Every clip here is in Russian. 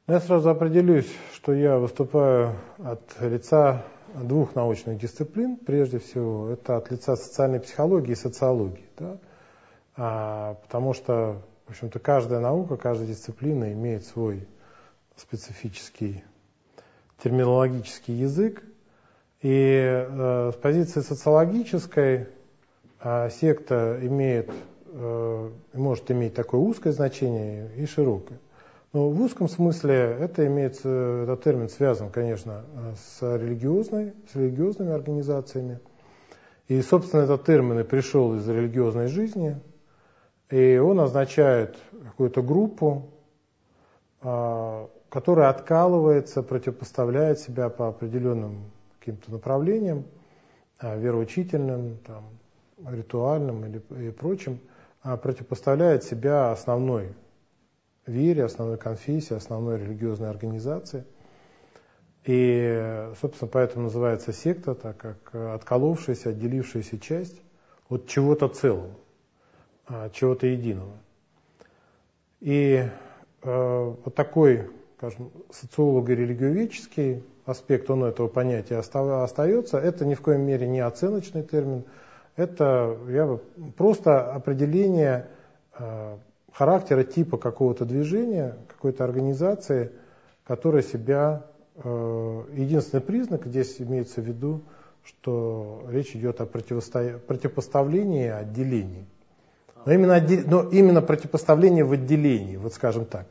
Я сразу определюсь, что я выступаю от лица двух научных дисциплин, прежде всего. Это от лица социальной психологии и социологии. Да? Потому что, в общем-то, каждая наука, каждая дисциплина имеет свой специфический терминологический язык. И с позиции социологической секта может иметь такое узкое значение и широкое. Но в узком смысле этот термин связан, конечно, с религиозными организациями. И, собственно, этот термин и пришел из религиозной жизни. И он означает какую-то группу, которая откалывается, противопоставляет себя по определенным каким-то направлениям, вероучительным, ритуальным и прочим, противопоставляет себя основной вере, основной конфессии, основной религиозной организации. И, собственно, поэтому называется секта, так как отколовшаяся, отделившаяся часть от чего-то целого, чего-то единого. И вот такой, скажем, социолого-религиоведческий аспект, он у этого понятия остается. Это ни в коем мере не оценочный термин, это просто определение характера, типа какого-то движения, какой-то организации, которая себя... Единственный признак здесь имеется в виду, что речь идет о противопоставлении и отделении. Но именно противопоставление в отделении, вот скажем так.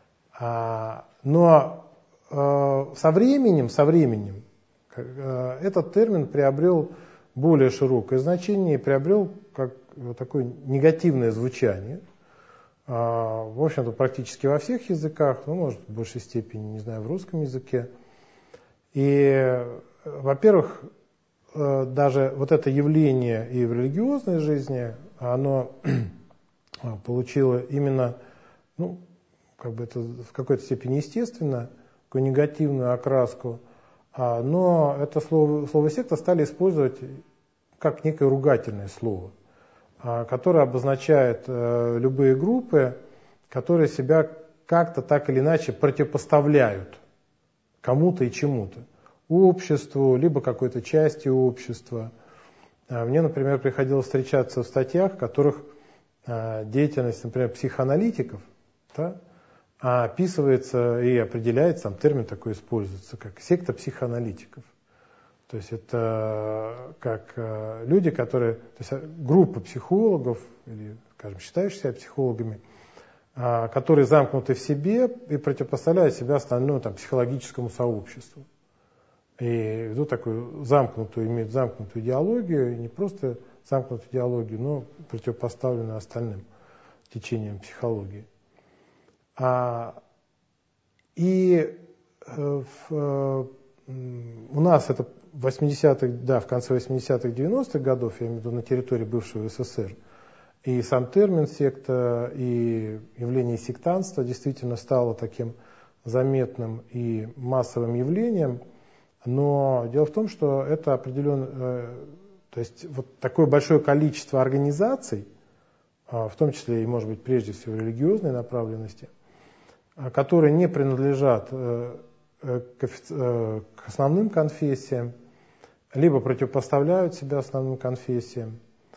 Но со временем этот термин приобрел более широкое значение и приобрел как такое негативное звучание. В общем-то, практически во всех языках, может, в большей степени, не знаю, в русском языке. И, во-первых, даже вот это явление и в религиозной жизни, оно получило именно, это в какой-то степени естественно, такую негативную окраску, но это слово секта стали использовать как некое ругательное слово, которое обозначает любые группы, которые себя как-то так или иначе противопоставляют кому-то и чему-то. Обществу, либо какой-то части общества. Мне, например, приходилось встречаться в статьях, в которых деятельность, например, психоаналитиков описывается и определяется, термин такой используется, как секта психоаналитиков. То есть это как люди, группа психологов, или, скажем, считающих себя психологами, которые замкнуты в себе и противопоставляют себя остальному психологическому сообществу. И ведут имеют замкнутую идеологию, и не просто замкнутую идеологию, но противопоставленную остальным течениям психологии. У нас это в 80-х, в конце 80-х, 90-х годов, я имею в виду на территории бывшего СССР, и сам термин секта, и явление сектантства действительно стало таким заметным и массовым явлением. Но дело в том, что это такое большое количество организаций, в том числе и, может быть, прежде всего религиозной направленности, которые не принадлежат к основным конфессиям, либо противопоставляют себя основным конфессиям,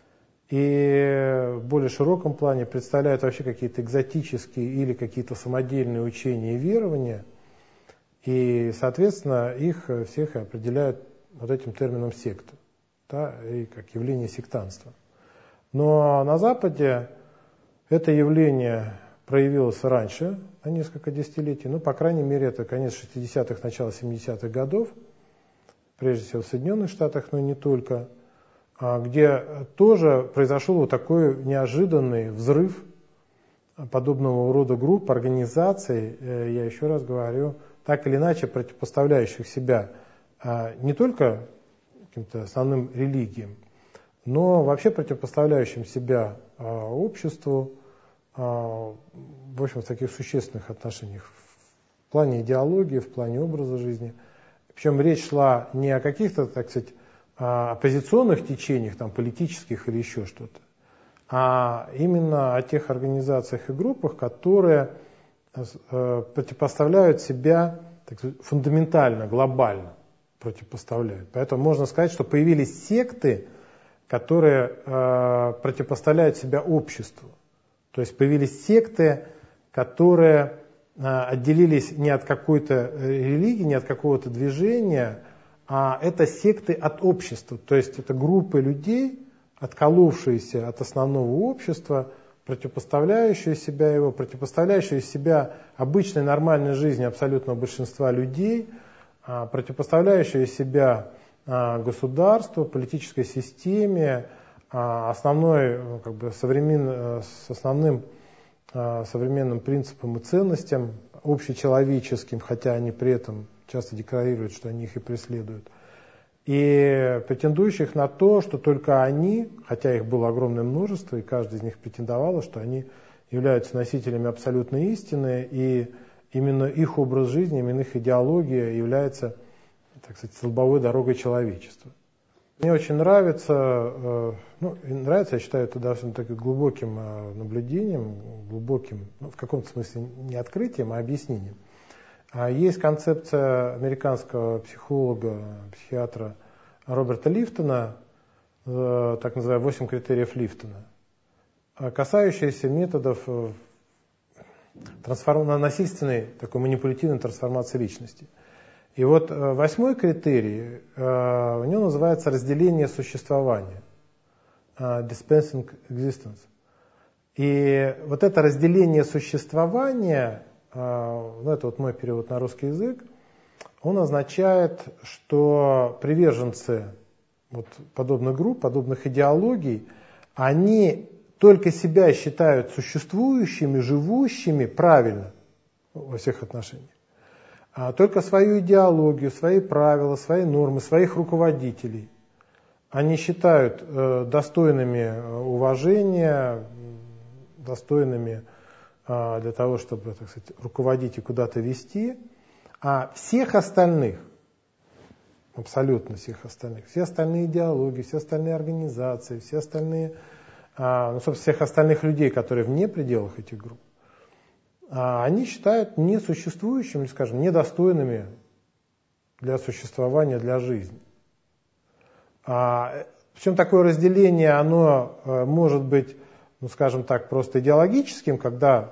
и в более широком плане представляют вообще какие-то экзотические или какие-то самодельные учения и верования, и, соответственно, их всех определяют вот этим термином секта, и как явление сектантства. Но на Западе это явление проявилось раньше, на несколько десятилетий, по крайней мере, это конец 60-х, начало 70-х годов, прежде всего в Соединенных Штатах, но и не только, где тоже произошел такой неожиданный взрыв подобного рода групп, организаций, я еще раз говорю, так или иначе противопоставляющих себя не только каким-то основным религиям, но вообще противопоставляющим себя обществу, в общем, в таких существенных отношениях, в плане идеологии, в плане образа жизни. Причем речь шла не о каких-то, так сказать, оппозиционных течениях, политических или еще что-то, а именно о тех организациях и группах, которые противопоставляют себя так сказать, фундаментально, глобально противопоставляют. Поэтому можно сказать, что появились секты, которые противопоставляют себя обществу. То есть появились секты, которые отделились не от какой-то религии, не от какого-то движения, а это секты от общества. То есть это группы людей, отколовшиеся от основного общества, противопоставляющие себя его, противопоставляющие себя обычной нормальной жизни абсолютного большинства людей, противопоставляющие себя государству, политической системе, с основным современным принципам и ценностям, общечеловеческим, хотя они при этом часто декларируют, что они их и преследуют, и претендующих на то, что только они, хотя их было огромное множество, и каждый из них претендовал, что они являются носителями абсолютной истины, и именно их образ жизни, именно их идеология является, так сказать, столбовой дорогой человечества. Мне очень нравится, я считаю, это даже таким глубоким наблюдением, глубоким, в каком-то смысле не открытием, а объяснением. Есть концепция американского психолога, психиатра Роберта Лифтона, так называемые 8 критериев Лифтона, касающиеся методов насильственной, такой манипулятивной трансформации личности. И вот 8-й критерий, у него называется разделение существования, dispensing existence. И вот это разделение существования, это вот мой перевод на русский язык, он означает, что приверженцы вот подобных групп, подобных идеологий, они только себя считают существующими, живущими правильно во всех отношениях. А только свою идеологию, свои правила, свои нормы, своих руководителей они считают достойными уважения, достойными для того, чтобы, так сказать, руководить и куда-то вести, а всех остальных, абсолютно всех остальных, все остальные идеологии, все остальные организации, все остальные, собственно, всех остальных людей, которые вне пределах этих групп, они считают несуществующими, или, скажем, недостойными для существования, для жизни. Причем такое разделение, оно может быть, скажем так, просто идеологическим, когда,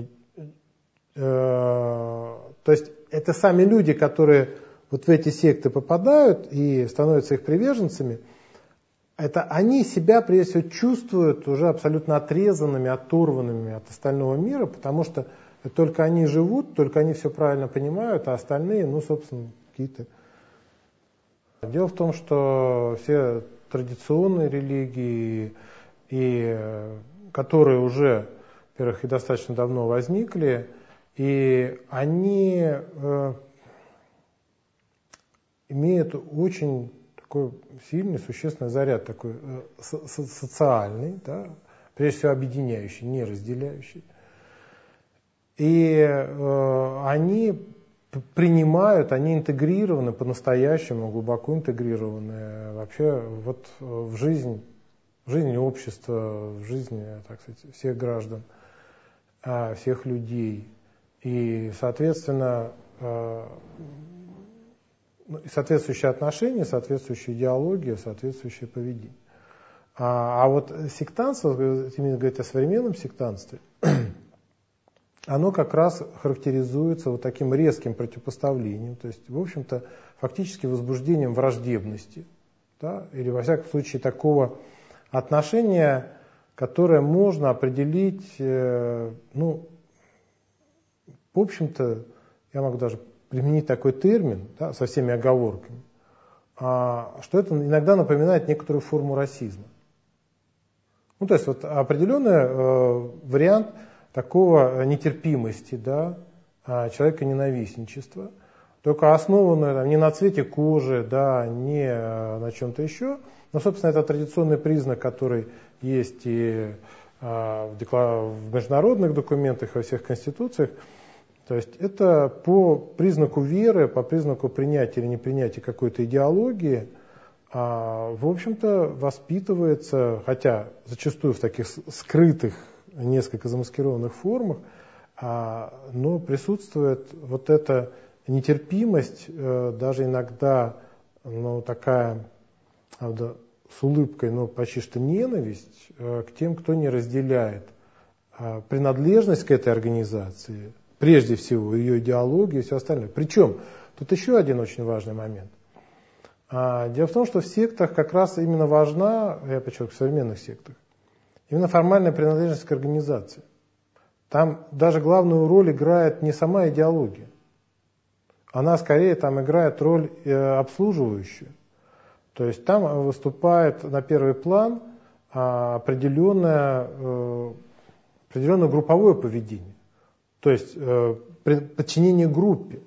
то есть это сами люди, которые вот в эти секты попадают и становятся их приверженцами, это они себя, прежде всего, чувствуют уже абсолютно отрезанными, оторванными от остального мира, потому что только они живут, только они все правильно понимают, а остальные, собственно, какие-то. Дело в том, что все традиционные религии, которые уже, во-первых, и достаточно давно возникли, и они имеют очень такой сильный, существенный заряд, такой социальный, да, прежде всего объединяющий, не разделяющий. И они принимают, они интегрированы по-настоящему, глубоко интегрированы вообще вот в жизнь общества, в жизнь, так сказать, всех граждан, всех людей. И, соответственно, соответствующие отношения, соответствующая идеология, соответствующее поведение. А вот сектантство, именно говорить о современном сектантстве, оно как раз характеризуется вот таким резким противопоставлением, то есть, в общем-то, фактически возбуждением враждебности, да, или, во всяком случае, такого отношения, которое можно определить, в общем-то, я могу даже применить такой термин, да, со всеми оговорками, что это иногда напоминает некоторую форму расизма. То есть вот определенный вариант такого нетерпимости, да, человека-ненавистничества, только основанное не на цвете кожи, да, не на чем-то еще, но, собственно, это традиционный признак, который есть и в международных документах, во всех конституциях. То есть это по признаку веры, по признаку принятия или непринятия какой-то идеологии, в общем-то, воспитывается, хотя зачастую в таких скрытых, несколько замаскированных формах, но присутствует вот эта нетерпимость, даже иногда такая, правда, с улыбкой, почти что ненависть к тем, кто не разделяет принадлежность к этой организации, прежде всего ее идеологию и все остальное. Причем тут еще один очень важный момент. Дело в том, что в сектах как раз именно важна, я подчеркиваю, в современных сектах, именно формальная принадлежность к организации. Там даже главную роль играет не сама идеология. Она скорее там играет роль обслуживающую. То есть там выступает на первый план определенное групповое поведение. То есть подчинение группе.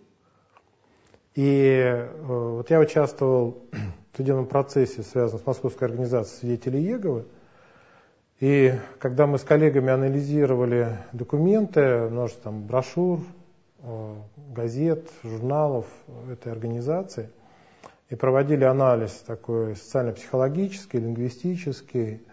И вот я участвовал в судебном процессе, связанном с Московской организацией свидетелей Иеговы. И когда мы с коллегами анализировали документы, множество там брошюр, газет, журналов этой организации, и проводили анализ такой социально-психологический, лингвистический,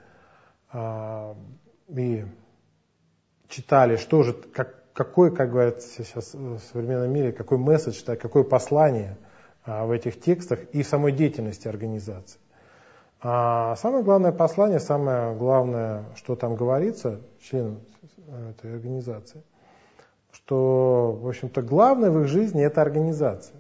и читали, что же, какой, как говорится сейчас в современном мире, какой месседж, какое послание в этих текстах и в самой деятельности организации. Самое главное послание, самое главное, что там говорится членам этой организации, что, в общем-то, главное в их жизни – это организация.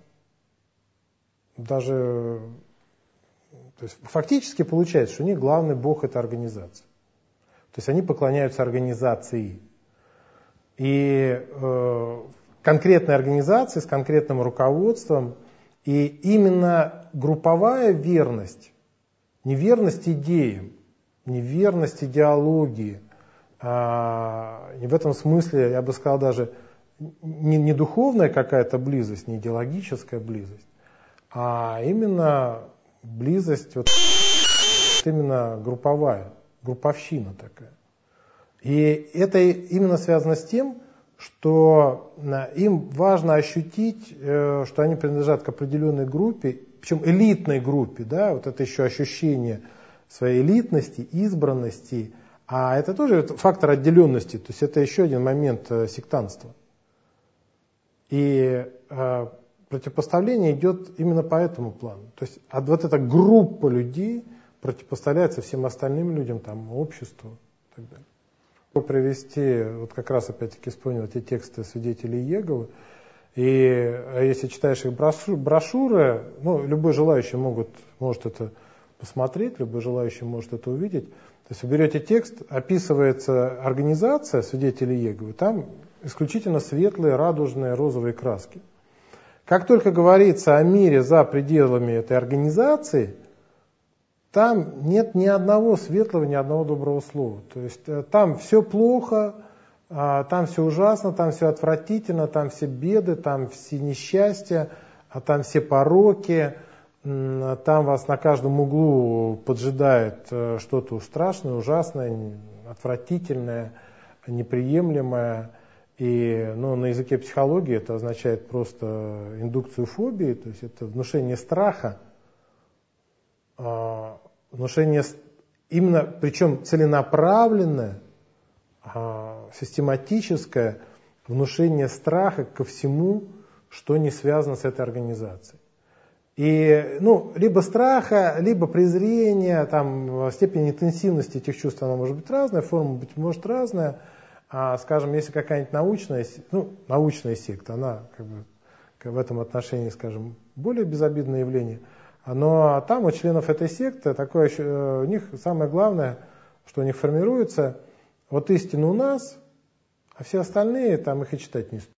Даже, то есть, фактически получается, что у них главный бог – это организация. То есть они поклоняются организации. И конкретной организации с конкретным руководством. И именно групповая верность, не верность идеям, не верность идеологии, и в этом смысле, я бы сказал, даже не духовная какая-то близость, не идеологическая близость, а именно близость, вот именно групповая, групповщина такая. И это именно связано с тем, что им важно ощутить, что они принадлежат к определенной группе, причем элитной группе, да, вот это еще ощущение своей элитности, избранности, а это тоже фактор отделенности, то есть это еще один момент сектантства. И противопоставление идет именно по этому плану. То есть вот эта группа людей противопоставляется всем остальным людям, там, обществу и так далее. Привести, вот как раз опять-таки вспомнил эти тексты свидетелей Иеговы, и если читаешь их брошюры, любой желающий может это посмотреть, любой желающий может это увидеть. То есть вы берете текст, описывается организация свидетелей Иеговы, там исключительно светлые, радужные, розовые краски. Как только говорится о мире за пределами этой организации, там нет ни одного светлого, ни одного доброго слова. То есть там все плохо, там все ужасно, там все отвратительно, там все беды, там все несчастья, там все пороки, там вас на каждом углу поджидает что-то страшное, ужасное, отвратительное, неприемлемое. И на языке психологии это означает просто индукцию фобии, то есть это внушение страха, внушение именно, причем целенаправленное, систематическое внушение страха ко всему, что не связано с этой организацией. И либо страха, либо презрения, там степень интенсивности этих чувств она может быть разная, форма быть может разная. Скажем, если какая-нибудь научная секта, она в этом отношении, скажем, более безобидное явление. Но там у членов этой секты у них самое главное, что у них формируется, вот истина у нас, а все остальные там их и читать не стоит.